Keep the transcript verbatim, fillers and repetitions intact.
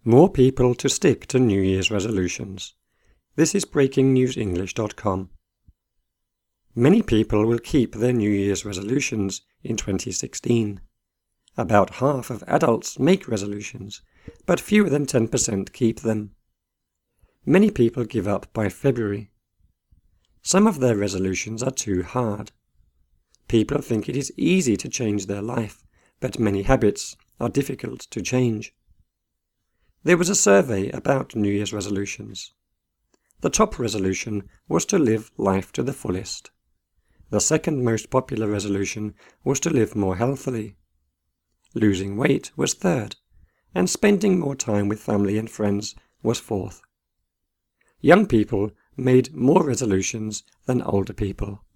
More people to stick to New Year's resolutions. This is breaking news english dot com. Many people will keep their New Year's resolutions in twenty sixteen. About half of adults make resolutions, but fewer than ten percent keep them. Many people give up by February. Some of their resolutions are too hard. People think it is easy to change their life, but many habits are difficult to change. There was a survey about New Year's resolutions. The top resolution was to live life to the fullest. The second most popular resolution was to live more healthily. Losing weight was third, and spending more time with family and friends was fourth. Young people made more resolutions than older people.